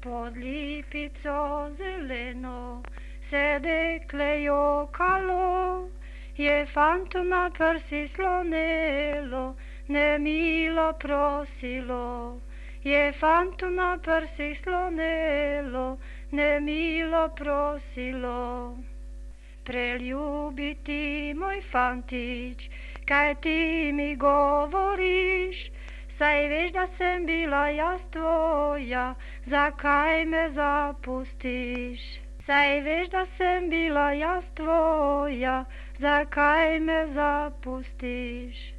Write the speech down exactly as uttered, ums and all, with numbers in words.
Pod lipico zeleno se dekle jokalo, je fantu na prsi slonelo, nemilo prosilo. Je fantu na prsi slonelo, nemilo prosilo. Preljubiti moj fantić, kaj ti mi govoriš, saj veš da sem bila jaz tvoja, zakaj me zapustiš? Saj veš da sem bila jaz tvoja, zakaj me zapustiš?